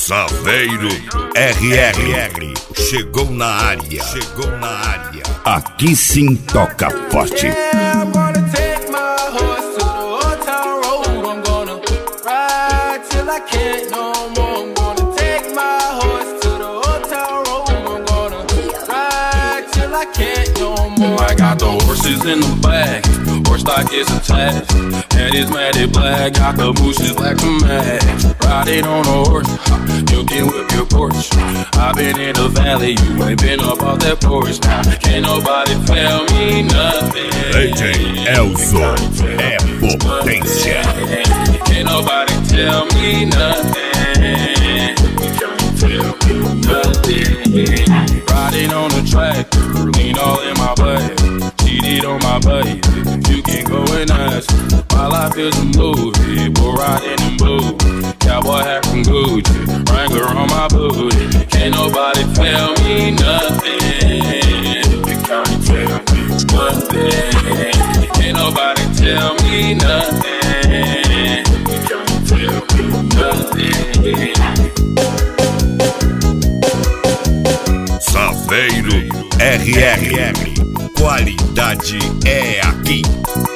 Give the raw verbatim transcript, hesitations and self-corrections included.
Saveiro R R chegou na área, chegou na área. Aqui sim toca forte. Yeah, I'm gonna take my horse to the old town road. I'm gonna ride till I can't no more. I'm gonna take my horse to the old town road. I'm gonna ride till I can't no more. I got the horses in the back, horse stock is attached. Head is matted black, got the bushes black to match. Riding on a horse, you can whip your Porsche. I've been in the valley, you ain't been up off that porch. Now can't nobody tell me nothing. D J Elzo é potência. Can't nobody tell me nothing. Can't tell me nothing. Riding on the tractor, lean all in my butt. Cheated on my buddy, you can go and ask. My life is a movie, we're riding in blue. Cowboy hat from Gucci, Wrangler on my booty. Can't nobody tell me nothing. Can't tell me nothing. Can't nobody tell me nothing. Can't tell me nothing. Saveiro R R, qualidade é aqui.